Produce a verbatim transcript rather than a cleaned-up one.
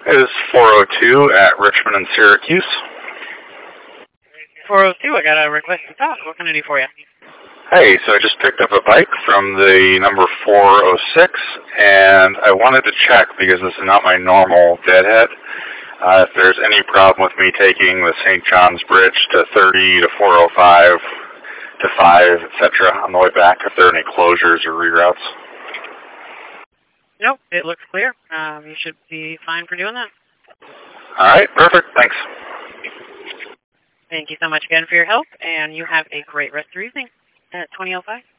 It is four oh two at Richmond and Syracuse. four oh two, I got a request to talk. What can I do for you? Hey, so I just picked up a bike from the number four oh six, and I wanted to check, because this is not my normal deadhead, uh, if there's any problem with me taking the Saint John's Bridge to thirty, to four oh five, to five, et cetera on the way back, if there are any closures or reroutes. Nope, it looks clear. Um, you should be fine for doing that. All right, perfect. Thanks. Thank you so much again for your help, and you have a great rest of your evening at twenty oh five.